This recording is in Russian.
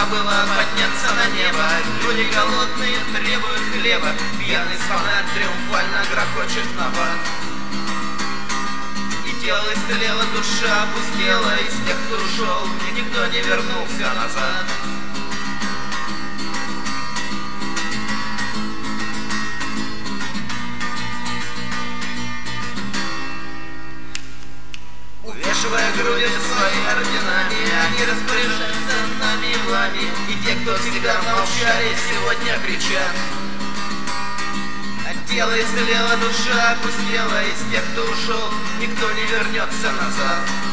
забыла подняться на небо. Люди голодные требуют хлеба, пьяный фонарь триумфально грохочет на бат. И тело истлело, душа опустела, из тех, кто ушел, никто не вернулся назад. Увешивая грудью свои орденами, они распоряжаются нами и вами. И те, кто всегда молчали, сегодня кричат. А тело истлело, душа опустела, из тех, кто ушел, никто не вернется назад.